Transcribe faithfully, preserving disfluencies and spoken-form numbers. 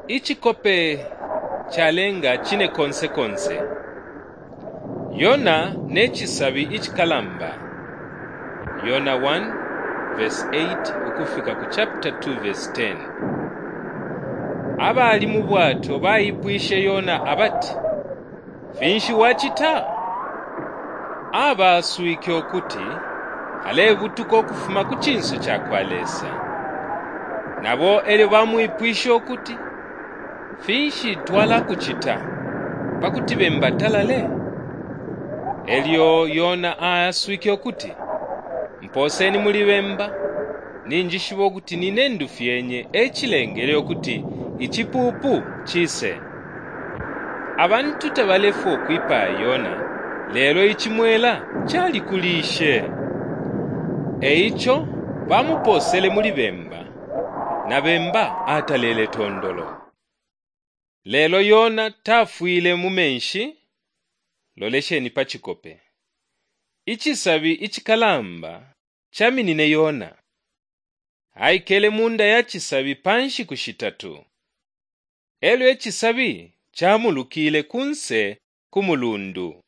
ichikope chalenga chine konse konse. Yona nechisabi ichikalamba. Yona one verse eight ukufika ku chapter two verse ten. Abali mu bwato bayipwishe Yona abati, finshi wachita? Aba suike okuti, alebutuko okufuma ku chinso chakwalesa. Nabo ele bamwipwishe okuti, finshi twala kuchita, pakuti bembatalale. Elyo Yona asuike okuti, mposeni muli bemba, ninjishibo okuti ninendu fyenye echilengele okuti ichipupu chise. Abantu tabalefu okwipa Yona, lelo ichimwela chali kulishe. Eicho bamuposele muli bemba, na bemba atalele tondolo. Lelo Yona tafuile mumenshi, lolesheni pachikope. Ichisabi ichikalamba, chaminine Yona. Haikele munda ya chisabi panshi kushitatu. Elo echisabi chamulukile kunse kumulundu.